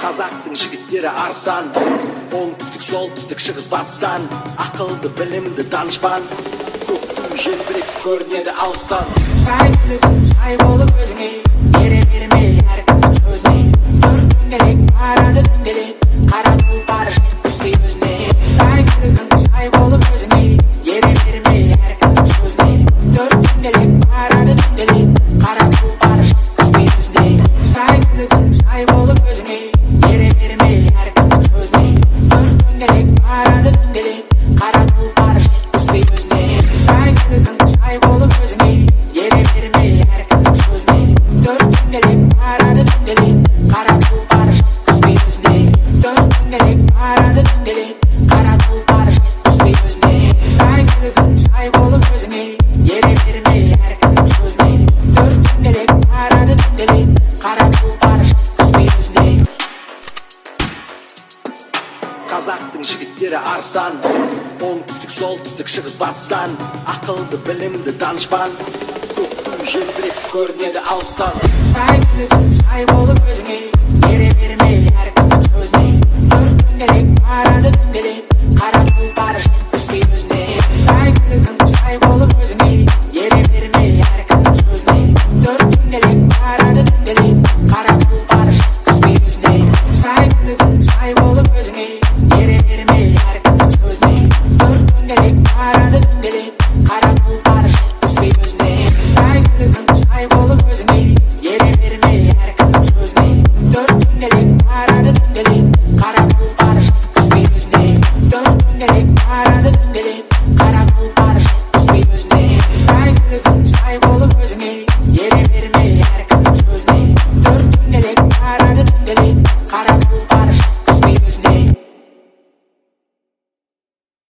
Қазақтың жігіттері арыстан, оңтүстік солтүстік шығыс батыстан, ақылды білімді данышпан, көк ту желбіреп көрінеді алыстан. Сай сай болып өзіңе, ере бермей әркімнің сөзіне. Төрт дөңгелек барады дөңгелек, қара тұлпар жеткізбей өзіне. Сай болып өзіңе, ере бермей әркімнің сөзіне. Төрт дөңгелек барады дөңгелек, қара тұлпар жеткізбей өзіне. Сай болып өзіңе, ере бермей әркімнің сөзіне. Төрт дөңгелек барады дөңгелек, қара тұлпар жеткізбей өзіне. Сай болып өзіңе, ере бермей әркімнің сөзіне. Төрт дөңгелек барады дөңгелек, қара тұлпар жеткізбей өзіне. Төрт дөңгелек барады дөңгелек, қара тұлпар жеткізбей өзіне. Сай болып өзіңе, ере бермей әркімнің сөзіне. Төрт дөңгелек барады дөңгелек, қара тұлпар жеткізбей өзіне. Қазақтың жігіттері арыстан, оңтүстік солтүстік шығыс батыстан, ақылды білімді данышпан, көк ту желбіреп көрінеді алыстан. Сай болып өзіңе, ере бермей әркімнің сөзіне. Төрт дөңгелек барады дөңгелек, қара тұлпар жеткізбей өзіне. Сай болып өзіңе, ере бермей әркімнің сөзіне. Төрт дөңгелек